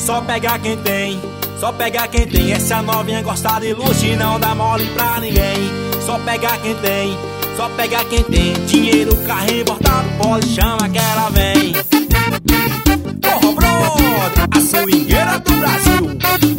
só pega quem tem, só pega quem tem. Essa novinha gosta de luxo e não dá mole pra ninguém. Só pega quem tem, só pega quem tem. Dinheiro, carro importado, pode chama que ela vem. Porra, brother, a swingueira do Brasil.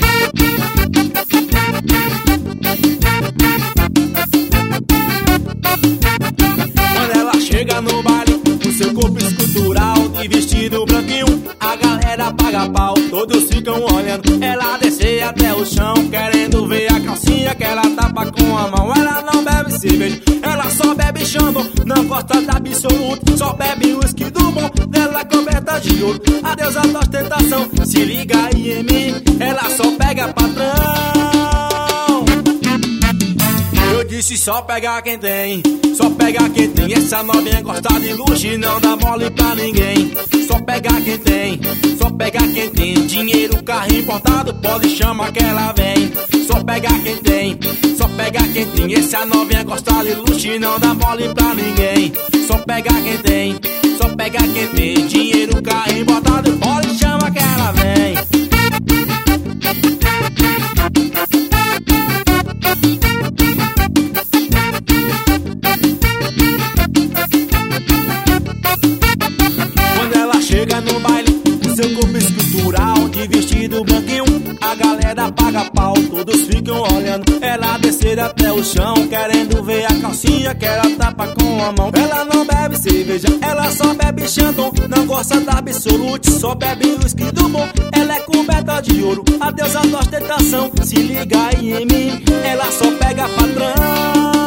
Quando ela chega no baile, com seu corpo escultural e vestido branquinho, a galera paga pau, todos ficam olhando. Ela desce até o chão, querendo ver a calcinha que ela tapa com a mão. Ela não bebe cerveja, ela só bebe chambon. Não gosta de absoluto, só bebe uísque do bom. Dela coberta de ouro, adeus a ostentação. Se liga aí em mim, ela só pega patrão. Eu disse só pegar quem tem, só pegar quem tem. Essa novinha gosta de luxo e não dá mole pra ninguém. Só pegar quem tem, só pegar quem tem. Dinheiro, carro importado, pode chamar que ela vem. Só pegar quem tem, só pegar quem tem. Essa novinha gosta de luxo e não dá mole pra ninguém. Só pegar quem tem, só pegar quem tem. Dinheiro, carro importado, pode chamar que ela vem. Chega no baile, com seu corpo escultural de vestido branquinho, a galera paga pau, todos ficam olhando. Ela descer até o chão, querendo ver a calcinha que ela tapa com a mão. Ela não bebe cerveja, ela só bebe chandon. Não gosta da absolute, só bebe uísque do bom. Ela é coberta de ouro, adeus a ostentação. Se liga aí em mim, ela só pega patrão.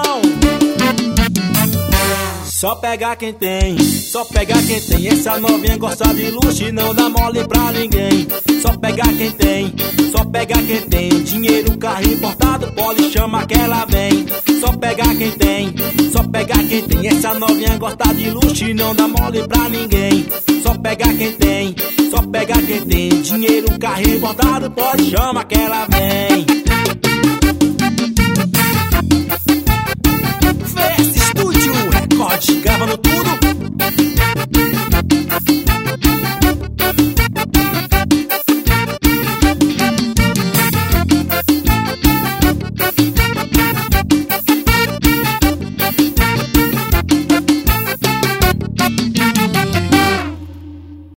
Só pega quem tem, só pega quem tem. Essa novinha gosta de luxo e não dá mole pra ninguém. Só pega quem tem, só pega quem tem. Dinheiro, carro importado, pode chamar que ela vem. Só pega quem tem, só pega quem tem. Essa novinha gosta de luxo e não dá mole pra ninguém. Só pega quem tem, só pega quem tem. Dinheiro, carro importado, pode chamar que ela vem.